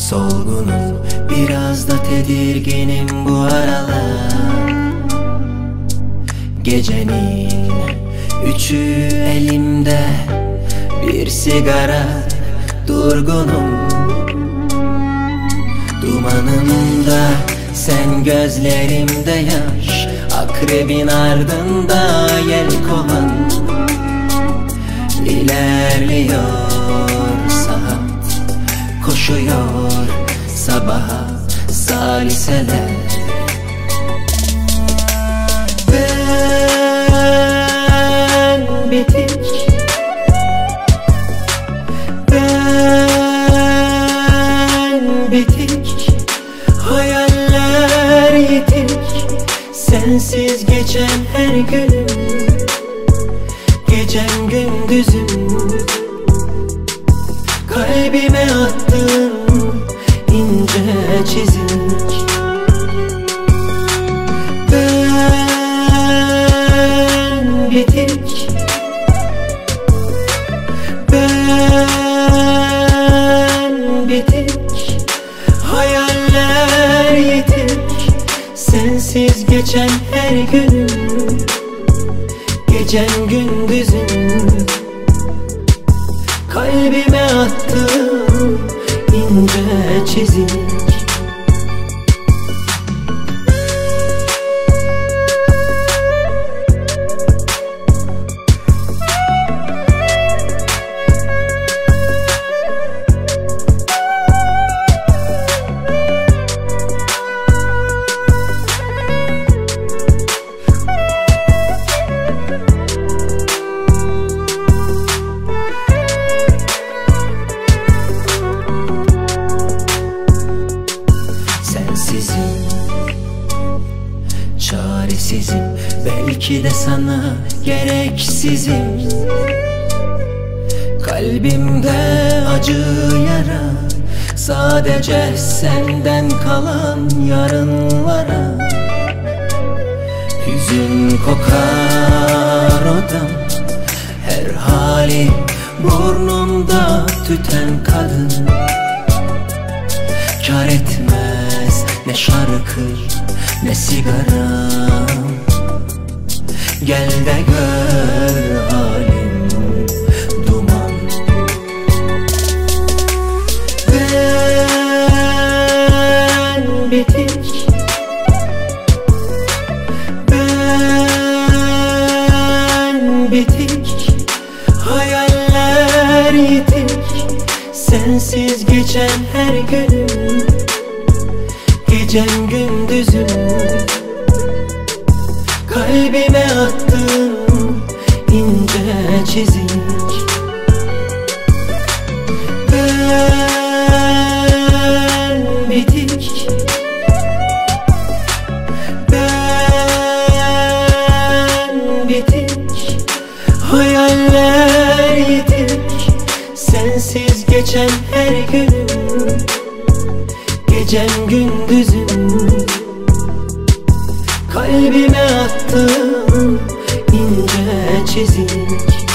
Solgunum, biraz da tedirginim bu aralar. Gecenin üçü elimde, bir sigara, durgunum. Dumanımda sen, gözlerimde yaş, akrebin ardında yelkovan. İlerliyor saat, koşuyor sabaha saliseler. Ben bitik, ben bitik, hayaller yitik, sensiz geçen her günüm, gecem gündüzüm. Kalbime attım ince çizik. Ben bitik, ben bitik, hayaller yitik, sensiz geçen her günüm, gecem gündüzüm. Kalbime attım ince çizik. Çaresizim, belki de sana gereksizim. Kalbimde acı yara, sadece senden kalan yarınlara. Hüzün kokar odam, her hali burnumda tüten kadın. Kâr etmez ne şarkı ne sigaram, gel de gör halim duman. Ben bitik, ben bitik, hayaller yitik, sensiz geçen her günüm, gecem gündüzüm. Kalbime attım ince çizik. Ben bitik, ben bitik, hayaller yitik, sensiz geçen her günüm, gecem gündüzüm. Kalbime attım ince çizik.